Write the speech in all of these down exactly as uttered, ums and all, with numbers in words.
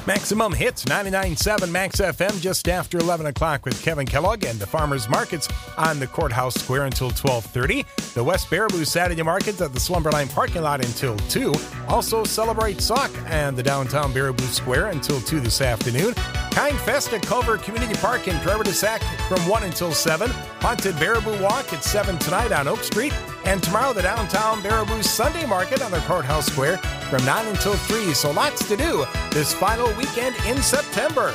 Maximum Hits, ninety-nine point seven Max F M, just after eleven o'clock with Kevin Kellogg and the Farmers Markets on the Courthouse Square until twelve thirty. The West Baraboo Saturday Markets at the Slumberline parking lot until two. Also celebrate Sauk and the downtown Baraboo Square until two this afternoon. Kind Fest at Culver Community Park in Trevor Sac from one until seven. Haunted Baraboo Walk at seven tonight on Oak Street. And tomorrow, the downtown Baraboo Sunday Market on the Courthouse Square from nine until three. So lots to do this final weekend in September.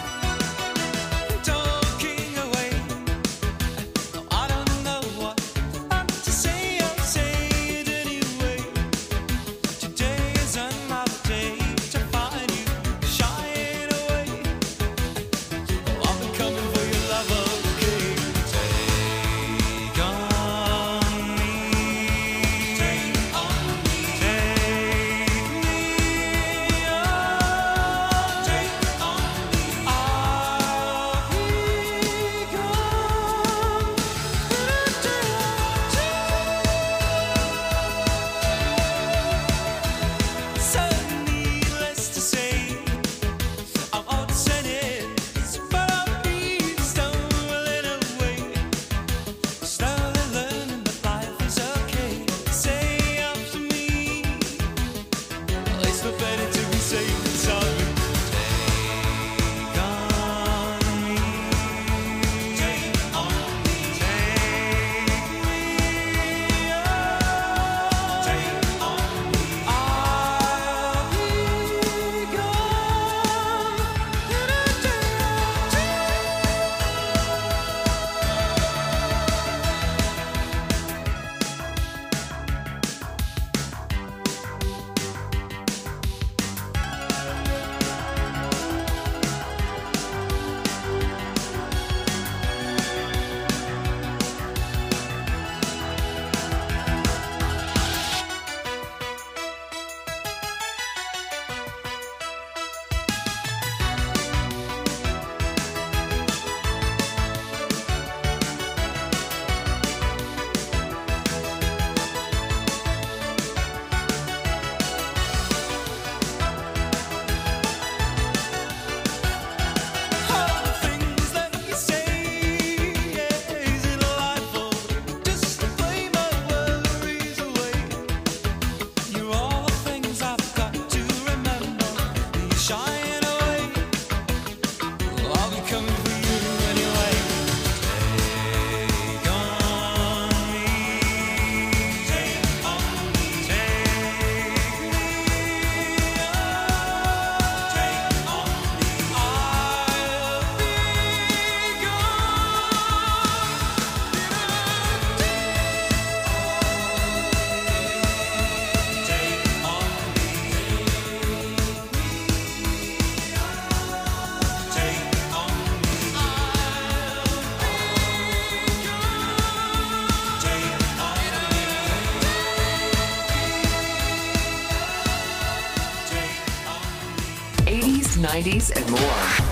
nineties and more.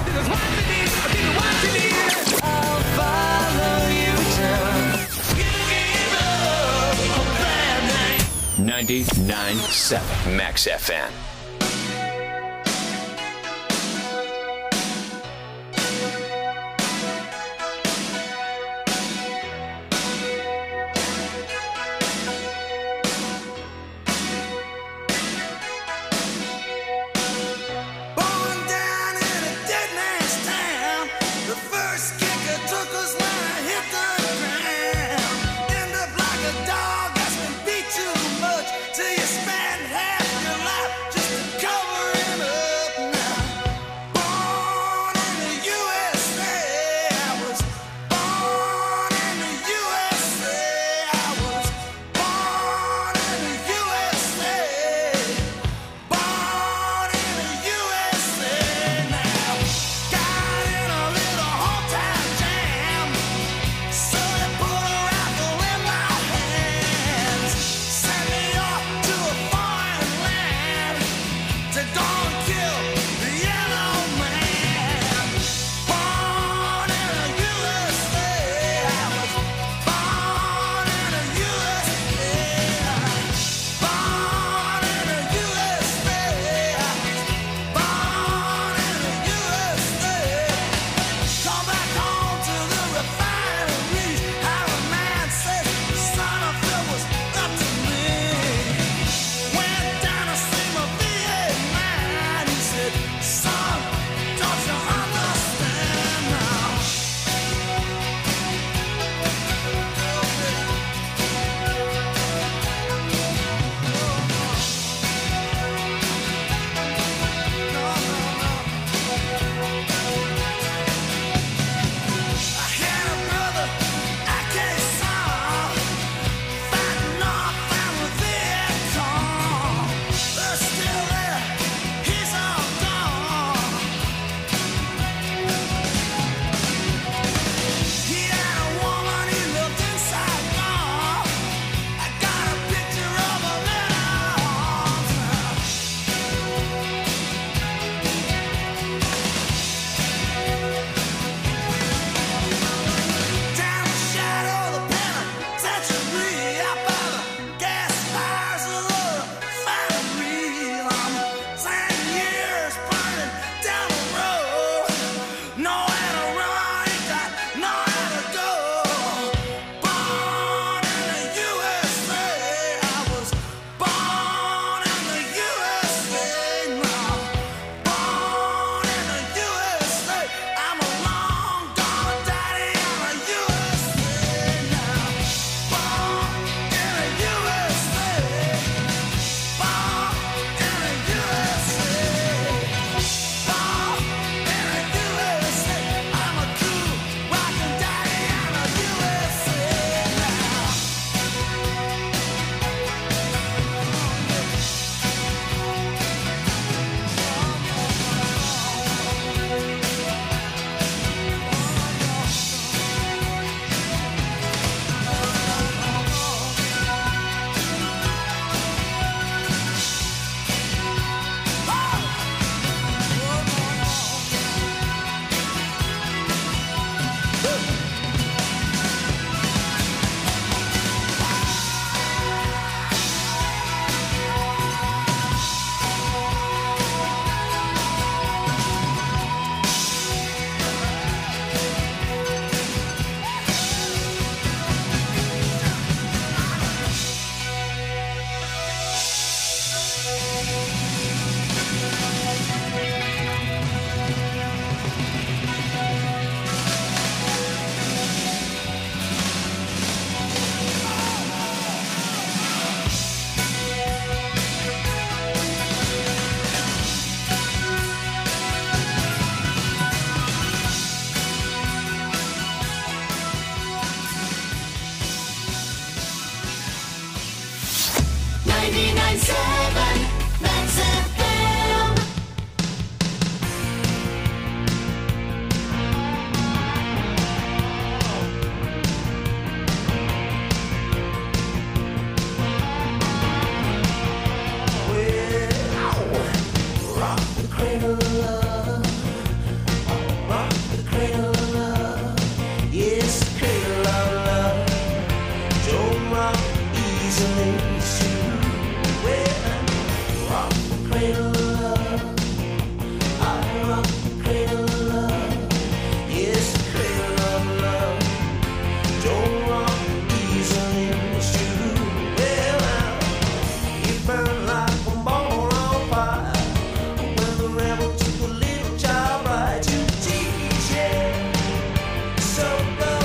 ninety-nine point seven Max F M. Dog that's been beat too much till you spend half your life just ninety-nine point seven Max F M. Well, rock the cradle of love. Rock the cradle of love. Yes, the cradle of love. Don't rock easily, it's true. Well, rock the cradle of love. I rock the cradle of love. Yes, the cradle of love. Don't rock easily, it's true. Well, you burn like a ball on fire. When the rebel took a little child right to teach, yeah. So go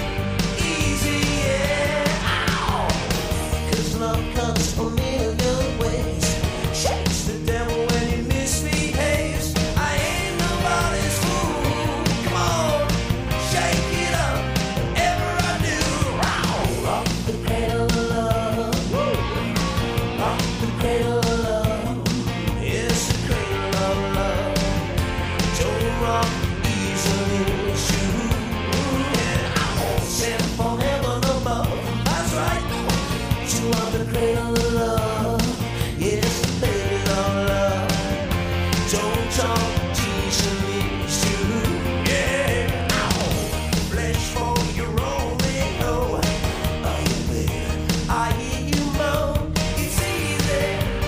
easy, yeah. Ow. 'Cause love comes a million ways. Shakes the devil when he misbehaves. I ain't nobody's fool. Come on, shake it up, whatever I do. Ow. Rock the cradle of love. Woo. Rock the cradle of love. Yes, the cradle of love. Don't rock easily, it's true. Yeah. Ow. Sent from heaven above. That's right. You are the cradle of love. Yes, the cradle of love. Don't talk easily, it's true. Yeah. Ow. Flesh for your only know. Are you there? I hear you moan. It's easy.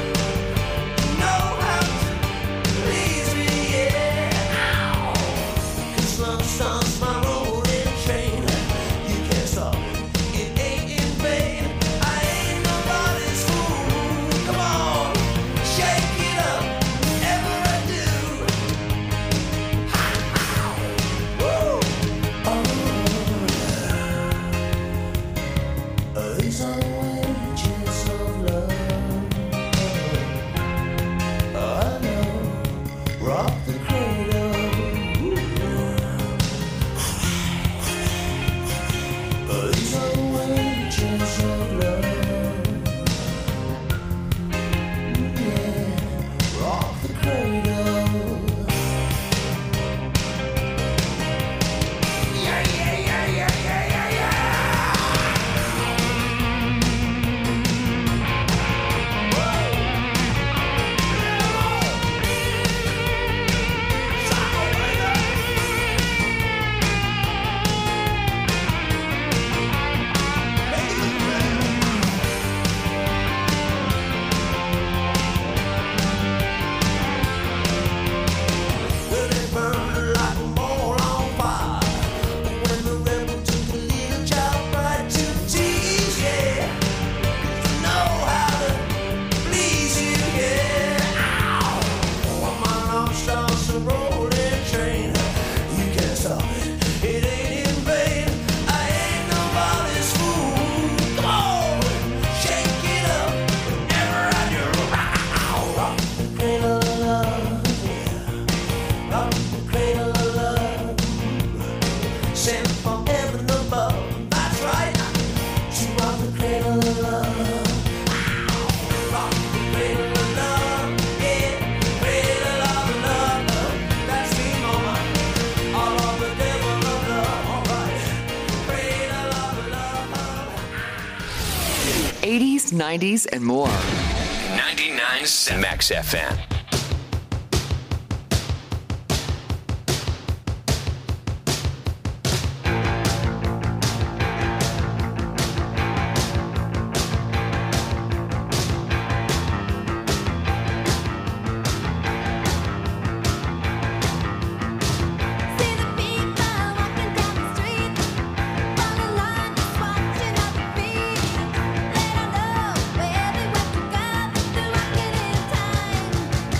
Know how to please me, yeah. Ow. 'Cause love starts my rolling train. You can't stop it. It ain't in vain. I ain't nobody's fool. Come on, shake it up, whatever I do. Woo. Oh, these are the wages of love. I know, rock the cradle. Oh, these are the wages of love. Yeah, rock the cradle. Yeah, yeah, yeah, yeah, yeah, yeah, yeah. Well, it burned like a ball on fire. When the rebel took a little child right to tease, yeah. To know how to please you, yeah. Ow. When my love starts a rolling train, you can't stop it. It ain't in vain. I ain't nobody's fool. Come on, shake it up, whatever I do. Ow. Rock the cradle of love, yeah. Rock the cradle of love. Sent from heaven above. That's right. To rock the cradle of love. Rock the cradle of love. Yeah. Cradle of love. That's me, mama. All of the devil of love. All right. Cradle of love. eighties, nineties, and more. ninety-nine point seven Max F M. See the people walking down the street, on the line just watching other feet. Let 'em know where they went to go, they're rocking in time.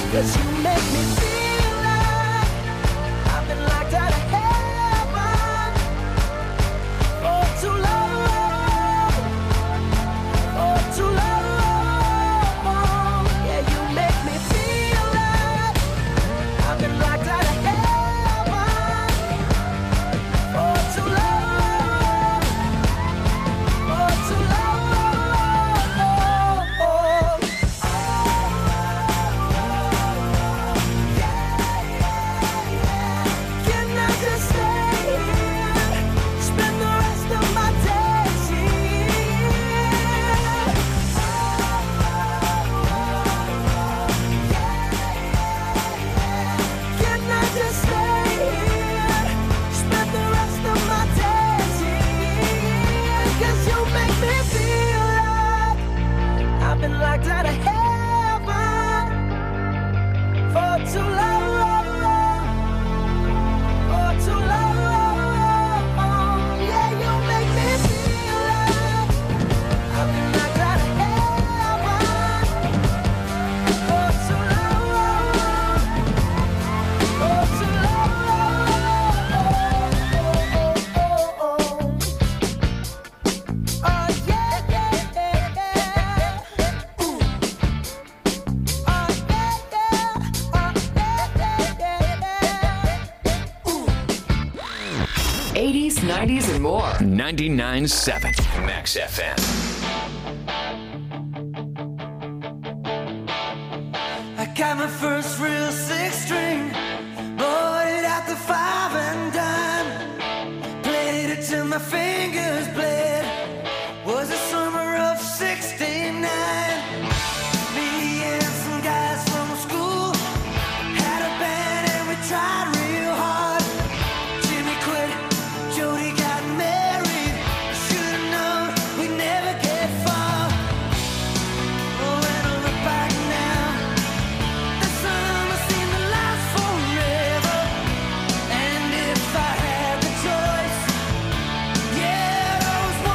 'Cause you make me feel like I've been locked out of heaven for too long, for too long. Yeah, you make me feel like I've been locked out of heaven for too long, for too long. Can I just stay here, spend the rest of my days here? Can I just stay here, spend the rest of my days here? 'Cause you make me feel like I've been locked out of heaven for too long. For too long, yeah, you make me feel like I've been locked out of heaven for too long, for too long. Oh yeah, yeah, yeah, yeah. Ooh. Oh yeah, yeah, oh yeah, yeah, yeah. Ooh. eighties, nineties, and more. ninety-nine point seven Max F M. I got my first real six string, bought it at the five and dime, played it till my fingers bled. Was the summer of sixty-nine. Me and some guys from school had a band and we tried real hard. Jimmy quit, Jody got married. Should've known we'd never get far. Oh, when I look back now, the summer seemed to last forever. And if I had the choice, yeah, those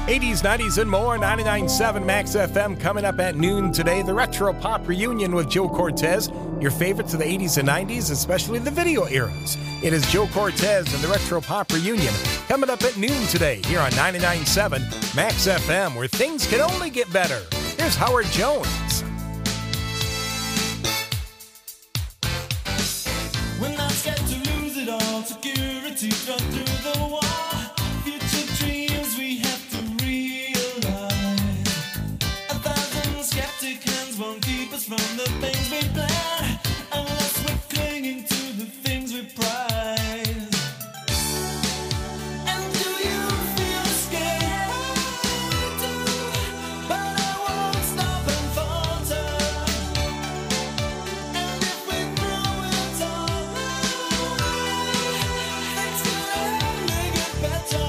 eighties, nineties, and more. ninety-nine point seven Max F M coming up at noon today. The Retro Pop Reunion with Joe Cortez. Your favorites of the eighties and nineties, especially the video eras. It is Joe Cortez and the Retro Pop Reunion coming up at noon today here on ninety-nine point seven Max F M, where things can only get better. Here's Howard Jones. When I scared to lose it all, security run through the wall. Future dreams we have to realize. A thousand skeptic hands won't keep us from the things we plan, unless we're clinging to the things we prize. And do you feel scared? But I won't stop and falter. And if we throw it all away, things can only get better.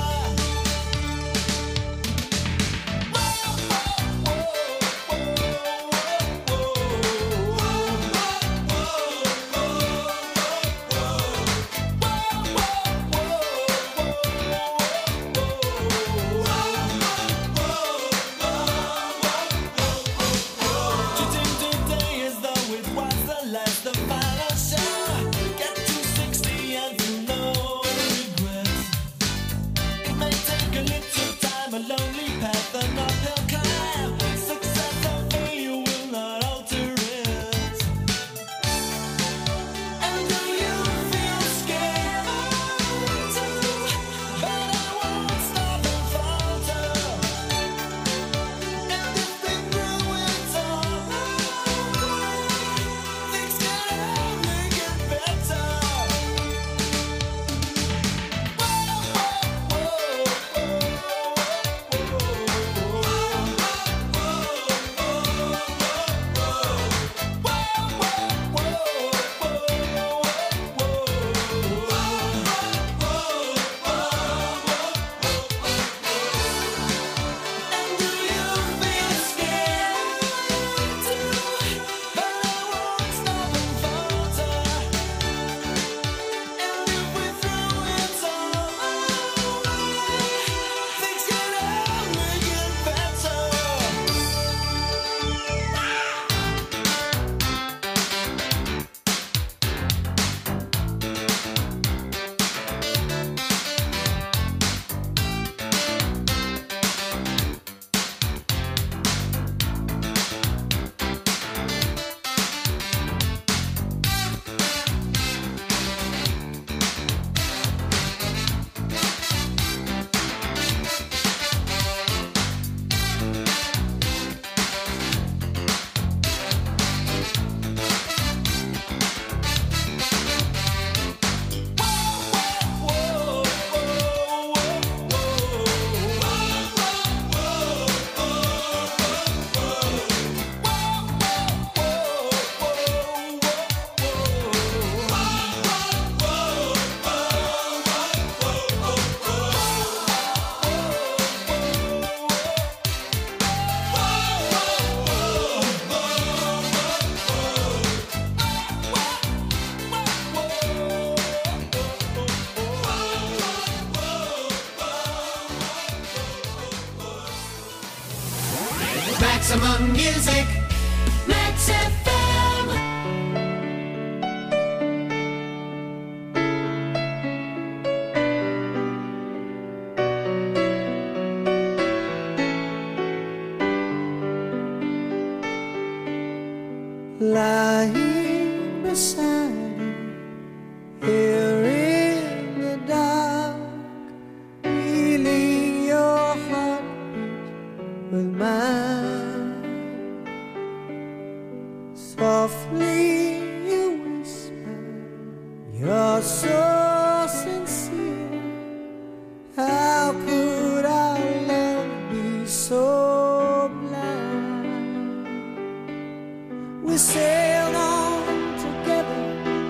Treating today as though it was the last, the final show. Get to sixty and feel no regrets. It may take a little time, a lonely path, an uphill climb. Success or failure will not alter it. And do you feel scared? But I won't stop and falter. And if we throw it all away, things can only get better. And do you feel scared too? But I won't stop and falter. And if we throw it all away, things can only get better. Maximum music. Max F M. Lying beside you here in the dark, feeling your heartbeat with mine. Softly you whisper, you're so sincere. How could our love be so blind? We sailed on together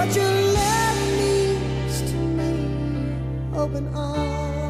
What you love means to me, open arms.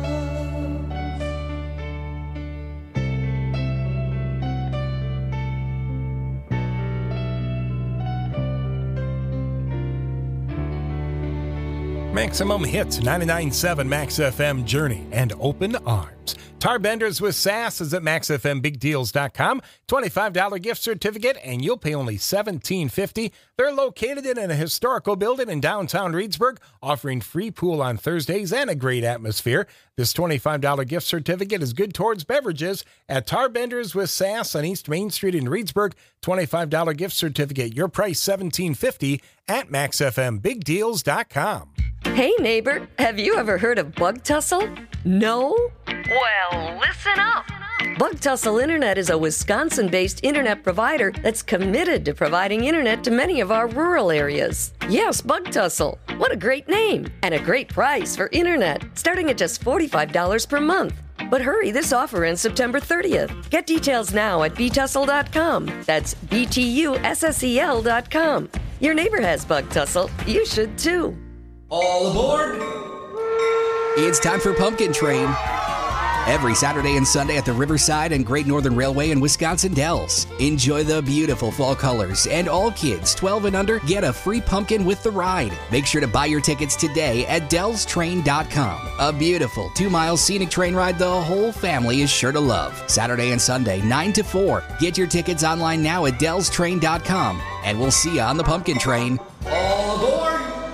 Maximum Hits, ninety-nine point seven Max F M, Journey, and Open Arms. Tarbenders with Sass is at max f m big deals dot com. twenty-five dollars gift certificate, and you'll pay only seventeen fifty. They're located in a historical building in downtown Reedsburg, offering free pool on Thursdays and a great atmosphere. This twenty-five dollars gift certificate is good towards beverages at Tarbenders with Sass on East Main Street in Reedsburg. twenty-five dollars gift certificate, your price seventeen fifty at max f m big deals dot com. Hey neighbor, have you ever heard of Bug Tussle? No? Well, listen up. Bug Tussle Internet is a Wisconsin-based internet provider that's committed to providing internet to many of our rural areas. Yes, Bug Tussle. What a great name and a great price for internet, starting at just forty-five dollars per month. But hurry, this offer ends September thirtieth. Get details now at b tussle dot com. That's B T U S S E L dot com. Your neighbor has Bug Tussle. You should too. All aboard! It's time for Pumpkin Train. Every Saturday and Sunday at the Riverside and Great Northern Railway in Wisconsin Dells. Enjoy the beautiful fall colors, and all kids twelve and under get a free pumpkin with the ride. Make sure to buy your tickets today at dells train dot com. A beautiful two-mile scenic train ride the whole family is sure to love. Saturday and Sunday, nine to four. Get your tickets online now at dells train dot com, and we'll see you on the Pumpkin Train. All aboard!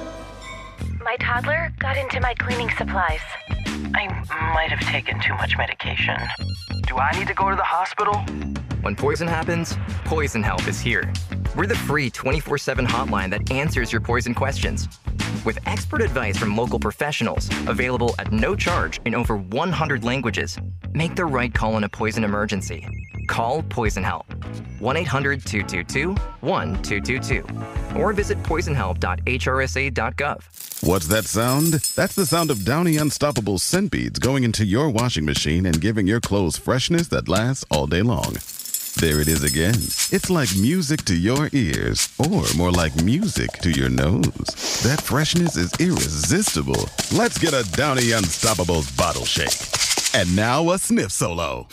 My toddler got into my cleaning supplies. I might have taken too much medication. Do I need to go to the hospital? When poison happens, Poison Help is here. We're the free twenty-four seven hotline that answers your poison questions. With expert advice from local professionals, available at no charge in over one hundred languages, make the right call in a poison emergency. Call Poison Help. one eight hundred two two two one two two two. Or visit poison help dot h r s a dot gov. What's that sound? That's the sound of Downy Unstoppable scent beads going into your washing machine and giving your clothes freshness that lasts all day long. There it is again. It's like music to your ears, or more like music to your nose. That freshness is irresistible. Let's get a Downy Unstoppables bottle shake. And now a sniff solo.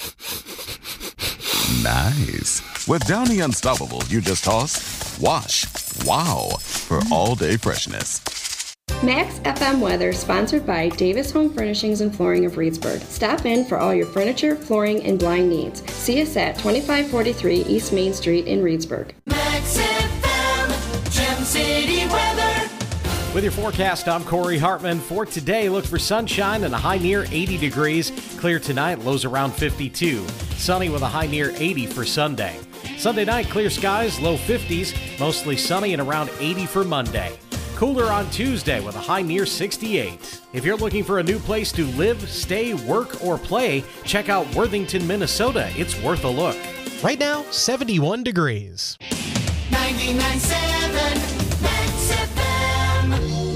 Nice. With Downy Unstoppables, you just toss, wash, wow, for all-day freshness. Max F M weather sponsored by Davis Home Furnishings and Flooring of Reedsburg. Stop in for all your furniture, flooring, and blind needs. See us at twenty-five forty-three East Main Street in Reedsburg. Max F M, Gem City weather. With your forecast, I'm Corey Hartman. For today, look for sunshine and a high near eighty degrees. Clear tonight, lows around fifty-two. Sunny with a high near eighty for Sunday. Sunday night, clear skies, low fifties. Mostly sunny and around eighty for Monday. Cooler on Tuesday with a high near sixty-eight. If you're looking for a new place to live, stay, work, or play, check out Worthington, Minnesota. It's worth a look. Right now, seventy-one degrees. ninety-nine point seven Max F M.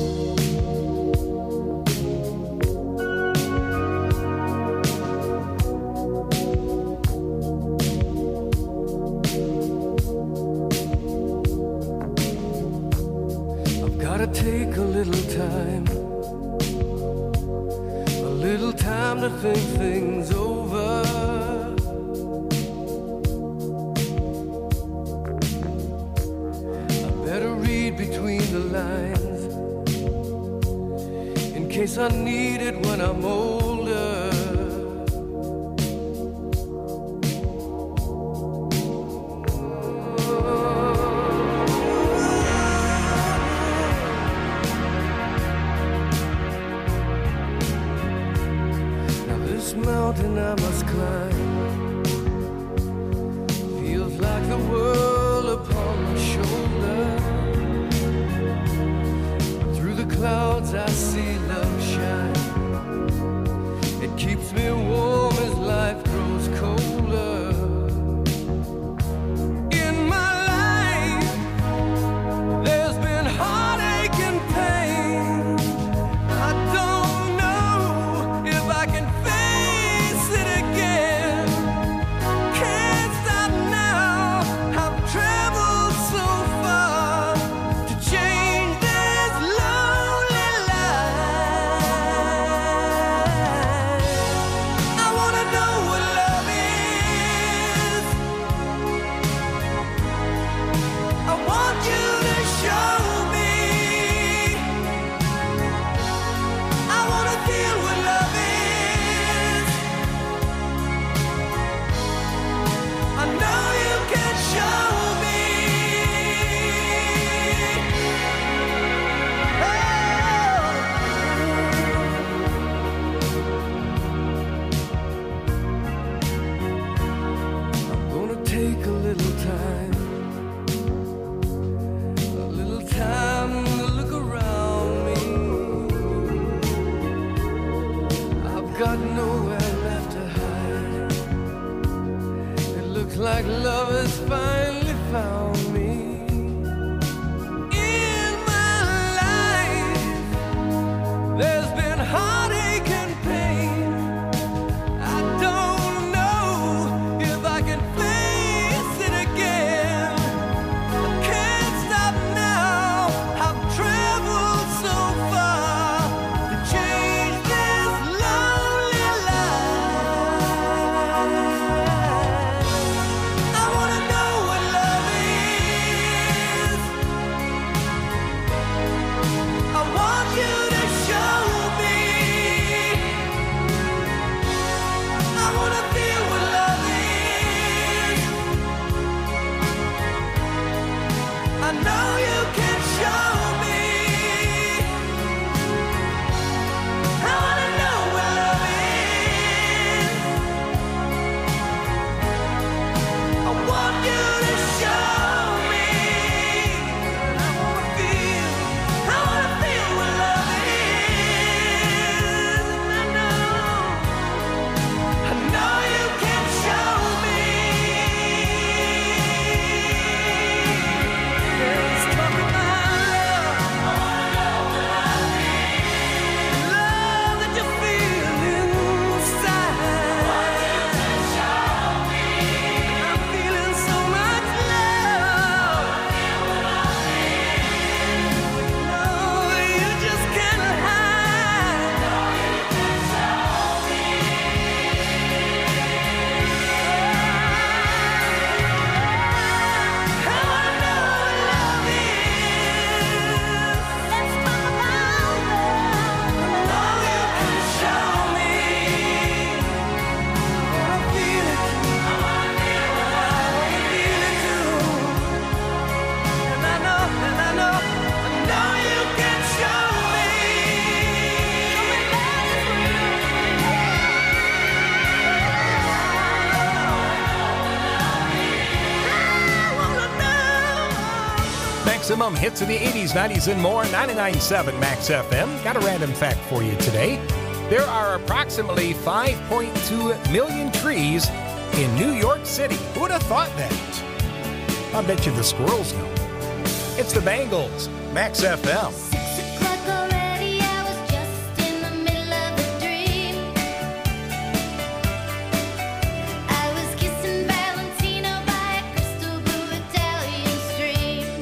Gotta take a little time, a little time to think things over. I better read between the lines, in case I need it when I'm older. Mountain I must climb feels like the world upon my shoulder. Through the clouds I see love shine. It keeps me warm as life grows colder. In my life there's been heartache and pain. I don't know if I can Traveled so far to change this like love has finally found me. In my life, there's been heartache and pain. I don't know if I can face it again. I can't stop now. I've traveled so far to change this lonely life. I wanna know what love is. I want you to show me. I wanna feel what love is. I know you can show me. I wanna know what love is. I want you to show me. I wanna feel, I wanna feel what love is. I know, I know you can show me. Let's talk about love. I wanna know what love is. Love that you feel inside. Want you to show me. I'm feeling so much love. Feel what love is. No, you just can't hide. No, you can show me. I wanna know what love is. Let's talk about love. No, you can show me. I wanna feel it. I wanna feel what love is. I wanna feel it too. And I know, and I know, I know you can show me. I wanna know. Maximum hits of the eighties, nineties, and more. ninety-nine point seven Max F M. Got a random fact for you today. There are approximately five point two million trees in New York City. Who would have thought that? I bet you the squirrels know. It's the Bangles. Max F M. O'clock already, I was just in the middle of a dream. I was kissing Valentino by a crystal blue Italian stream.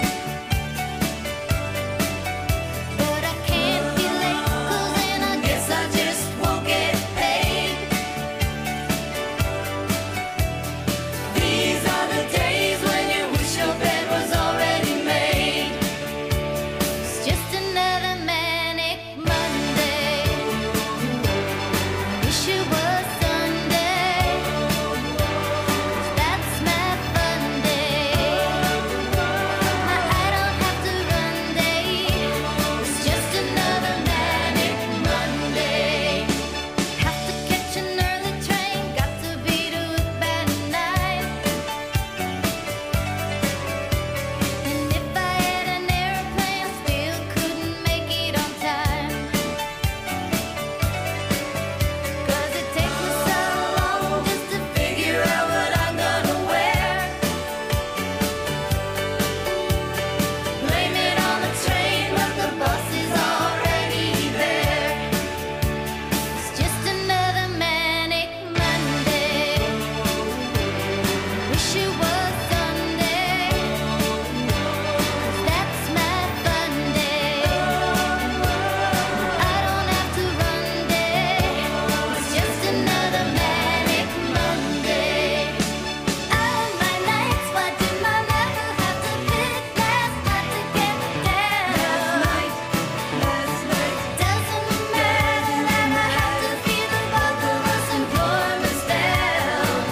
But I can't be late, 'cause then I guess I just won't get paid. These are the days when you wish your bed was already made. It's just another manic Monday. Wish it was Sunday. That's my fun day. I don't have to run day. It's just another manic Monday. Have to catch an early train. Got to be to work by nine. And if I had an airplane, I still couldn't make it on time. 'Cause it takes me so long just to figure out what I'm gonna wear. Blame it on the train, but the bus is already there. It's just another manic Monday. Wish it was Sunday. 'Cause that's my fun day. I don't have to run day. It's just another manic Monday. All my nights, why did my lover have to pick last night to get me down? Last night, last night. Doesn't matter that I have to feel the both of us and pour us down.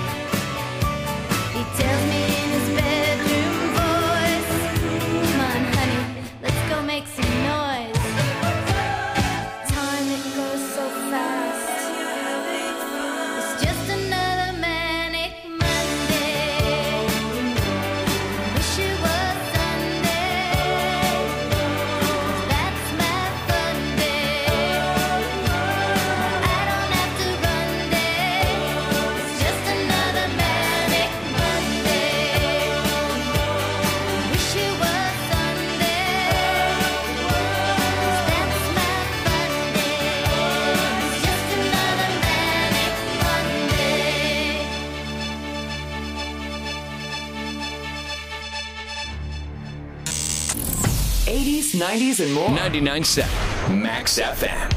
He tells me in his bedroom voice, come on, honey, let's go make some noise. Time, it goes so fast. It's just another manic Monday. Wish it was Sunday. 'Cause that's my fun day. I don't have to run day. It's just another manic Monday. nineties, and more. ninety-nine point seven Max F M.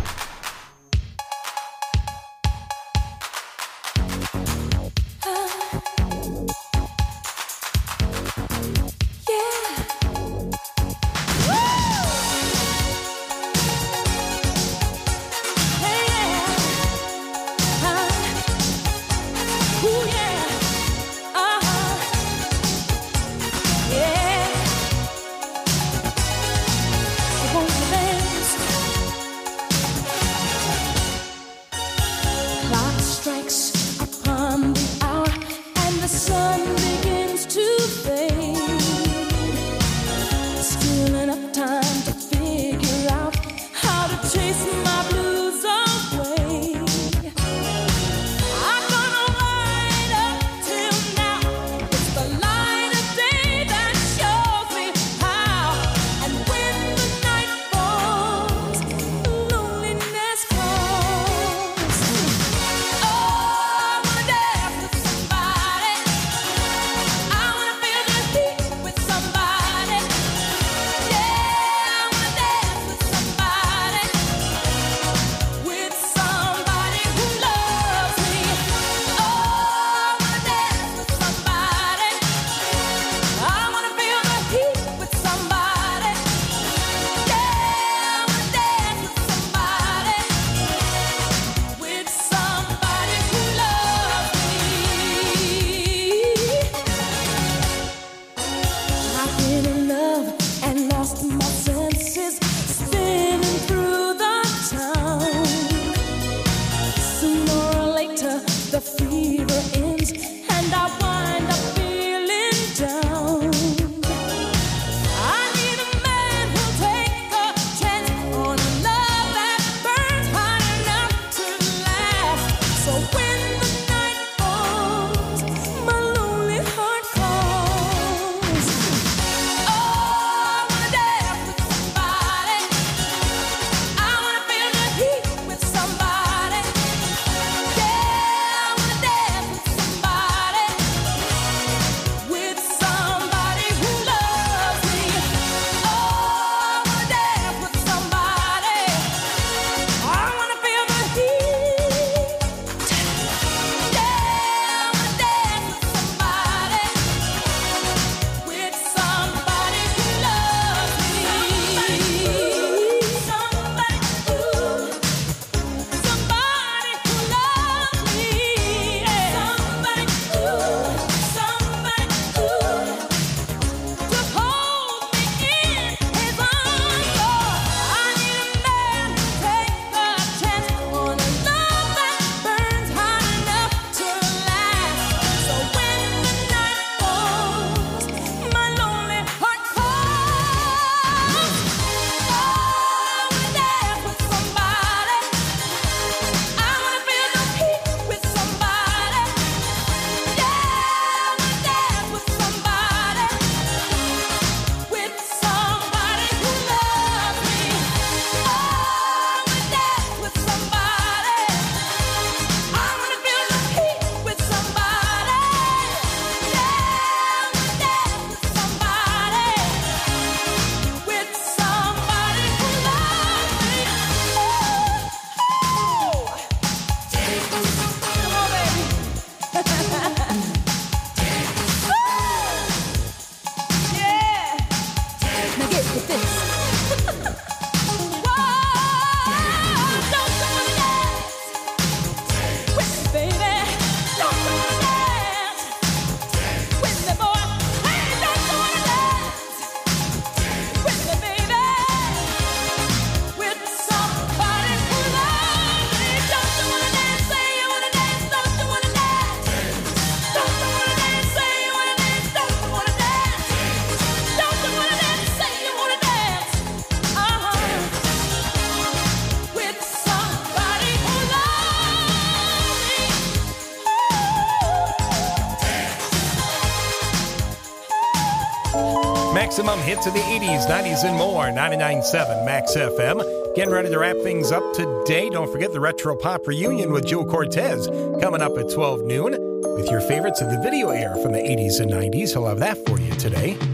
Maximum hits of the eighties, nineties, and more. ninety-nine point seven Max F M. Getting ready to wrap things up today. Don't forget the Retro Pop Reunion with Joe Cortez coming up at twelve noon with your favorites of the video era from the eighties and nineties. He'll have that for you today.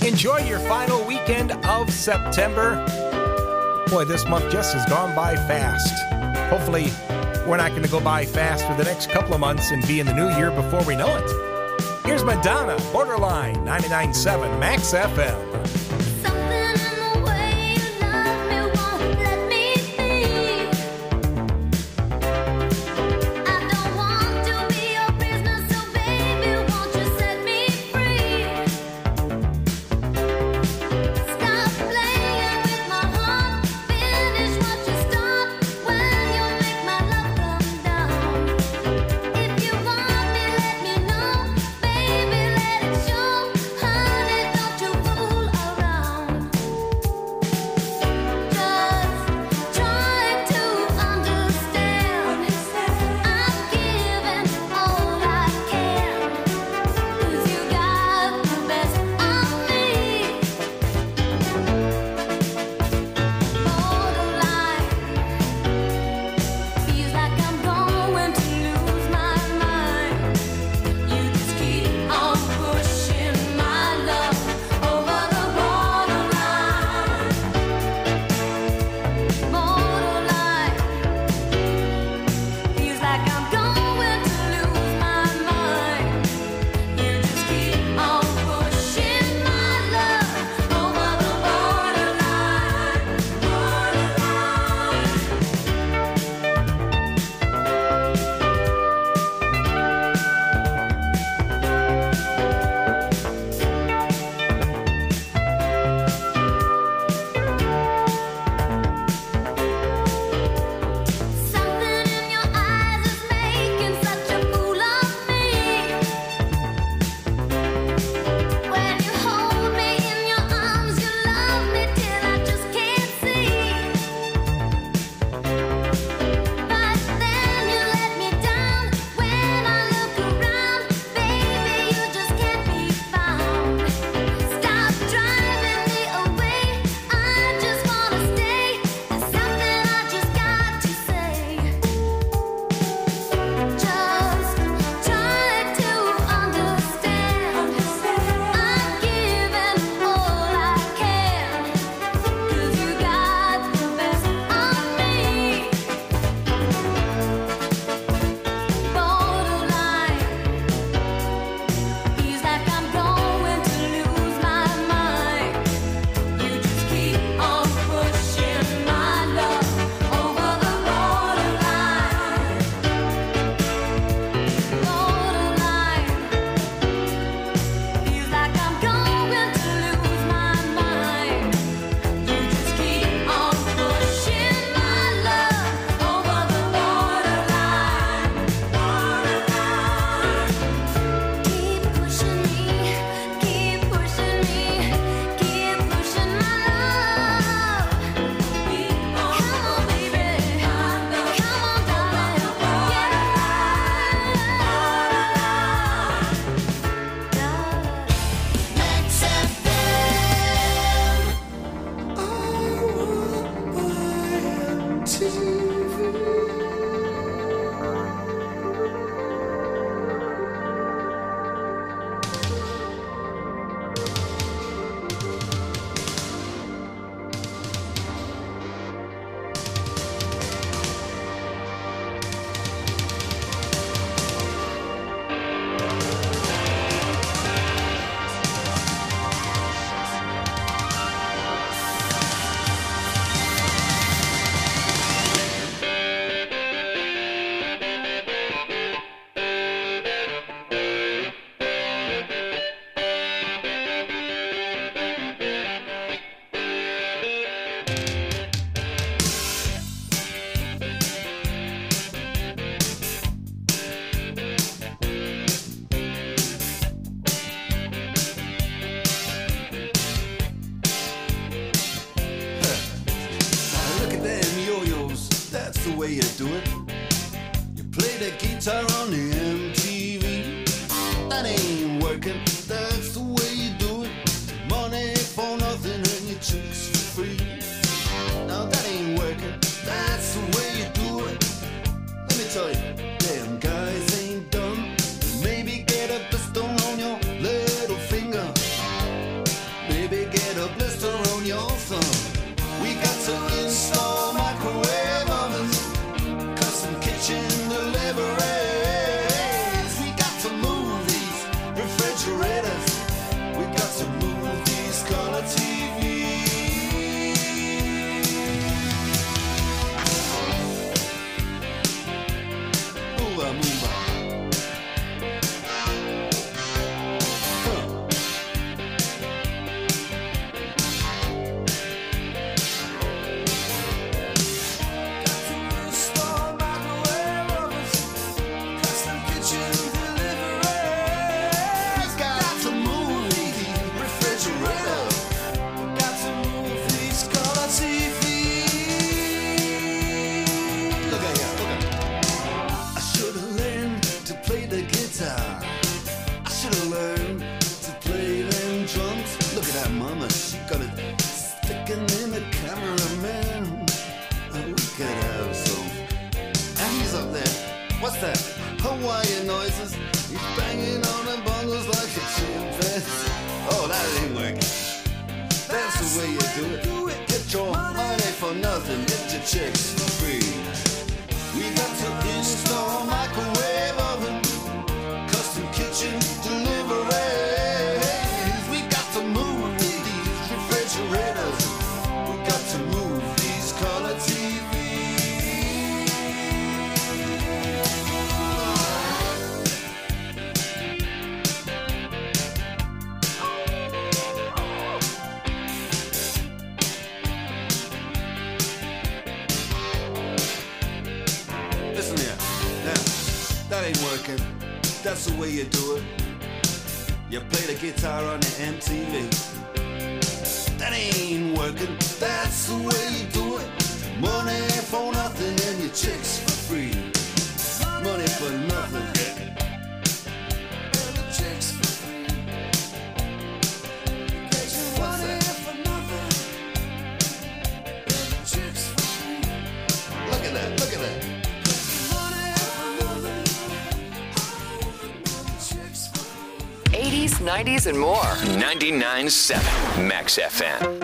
Enjoy your final weekend of September. Boy, this month just has gone by fast. Hopefully, we're not going to go by fast for the next couple of months and be in the new year before we know it. Here's Madonna, Borderline, ninety-nine point seven Max F M. way you do it. You play the guitar on the M T V. That ain't working, that's the way you do it. Money for nothing and your chicks for free. Now that ain't working, that's the way you do it. Let me tell you, damn guys ain't dumb. Maybe get a pistol on your little finger. that? Hawaiian noises. He's banging on the bongos like a chimpanzee. Oh, that ain't working. That's the way you do it. Get your money for nothing. Get your chicks for free. We got to install microwave oven, custom kitchen deliveries. We got to move these refrigerators. We got to move these color T Vs. Listen here, now, that ain't working. That's the way you do it. You play the guitar on the M T V. That ain't working. That's the way you do it. Money for nothing and your chicks for free. Money for nothing. And the chicks for free. What's that? And the chicks for free. Look at that, look at that. eighties, nineties, and more. ninety-nine point seven Max F M.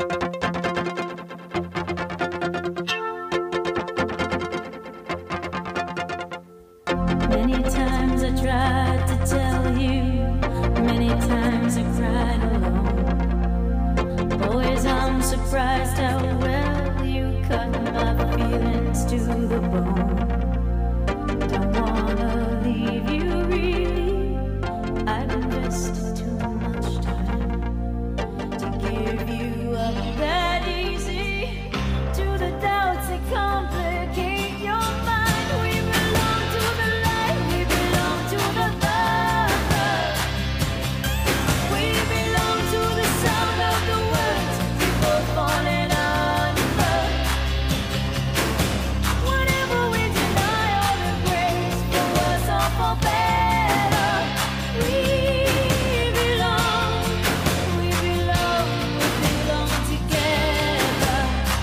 Many times I tried to tell you, many times I cried alone. Always I'm surprised how well you cut my feelings to the bone. Don't wanna leave you really, I've invested too much time to give you up that easy to the doubts that complicate your mind. We belong to the light, we belong to the thunder. We belong to the sound of the words we both falling under. Whatever we deny or embrace, for worse or for better, we belong, we belong, we belong together.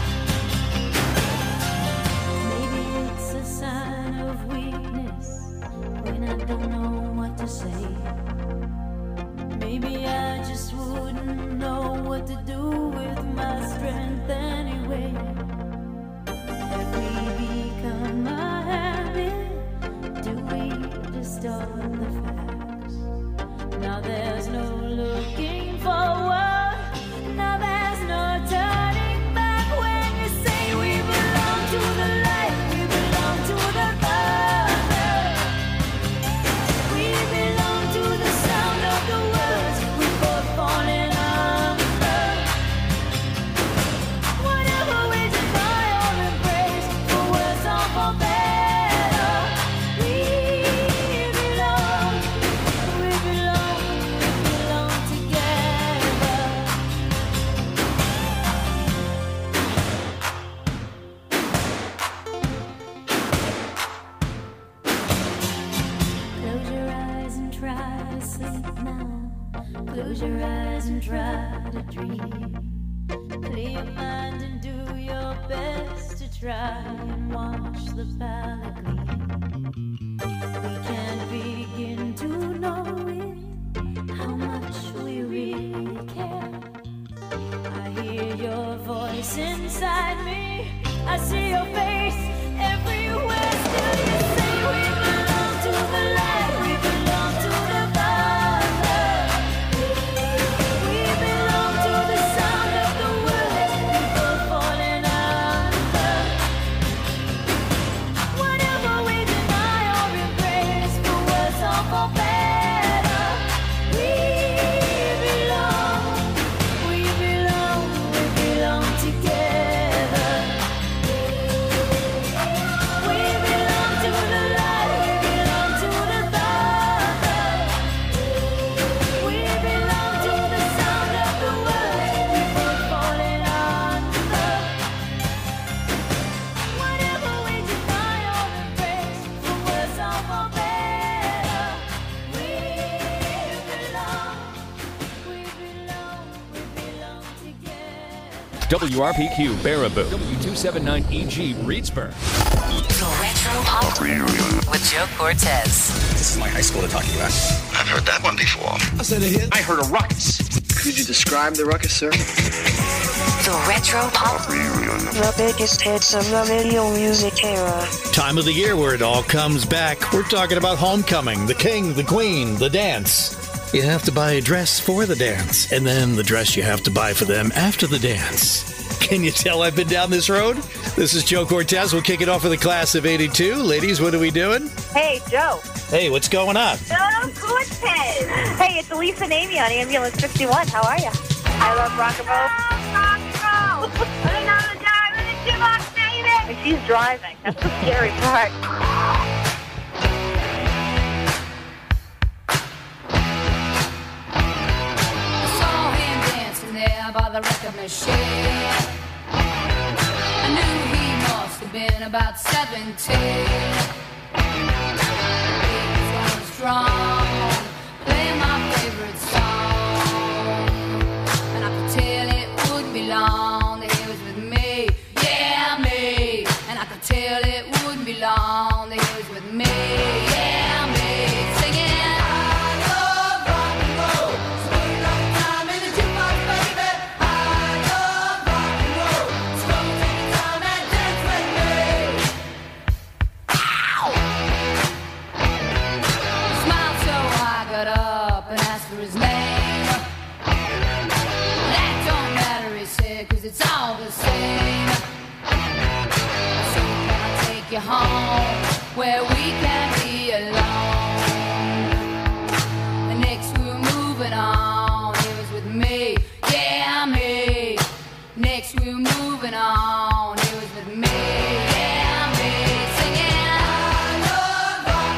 Maybe it's a sign of weakness when I don't know what to say. Maybe I just wouldn't know what to do with my strength anyway. Have we become a habit? Do we distort the facts? Now there's no looking forward. Now there's no turning back when you say we belong to the light, we belong to the thunder. We belong to the sound of the words we both falling under. Whatever we deny or embrace, for worse or for better, we belong, we belong, we belong together. Close your eyes and try to sleep now. Close your eyes and try to dream. Clear your mind and do your best to try and watch the palette gleam. We can't begin to know it, how much we really care. I hear your voice inside me, I see your face everywhere. Still you say we belong to the light, we belong to the thunder. We belong to the sound of the words we both falling under. Whatever we deny or embrace, for worse or for better, we belong, we belong, we belong together. We W R P Q Baraboo, W two seventy-nine E G Reedsburg. The Retro Pop with Joe Cortez. This is my high school they're talking about. I've heard that one before. Was that a hit? I heard a ruckus. Could you describe the ruckus, sir? The Retro Pop. The biggest hits of the video music era. Time of the year where it all comes back. We're talking about homecoming, the king, the queen, the dance. You have to buy a dress for the dance, and then the dress you have to buy for them after the dance. Can you tell I've been down this road? This is Joe Cortez. We'll kick it off for the class of eighty-two. Ladies, what are we doing? Hey, Joe. Hey, what's going on? Joe Cortez. Hey, it's Elise and Amy on Ambulance fifty-one. How are you? I love rock and roll. Rock and roll. Another time in the jukebox, baby. She's driving. That's the scary part. By the record machine, I knew he must have been about seventeen. He was strong, playing my favorite song, and I could tell it wouldn't be long that he was with me, yeah me. And I could tell it wouldn't be long that he was with me, yeah me. Singing. It's all the same. So can I take you home where we can be alone? And next we're moving on. He was with me, yeah me. Next we're moving on.